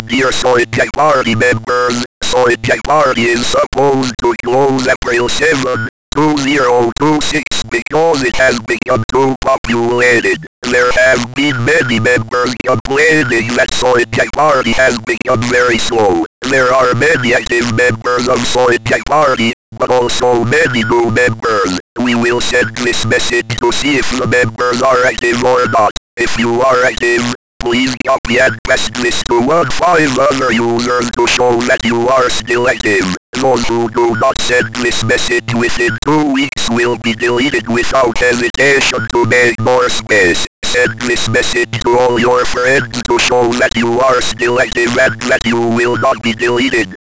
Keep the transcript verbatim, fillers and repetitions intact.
Dear Soitec Party members, Soitec Party is supposed to close April seventh, two thousand twenty-six because it has become too populated. There have been many members complaining that Soitec Party has become very slow. There are many active members of Soitec Party, but also many new members. We will send this message to see if the members are active or not. If you are active, please copy and paste this to one five other users to show that you are still active. Those who do not send this message within two weeks will be deleted without hesitation to make more space. Send this message to all your friends to show that you are still active and that you will not be deleted.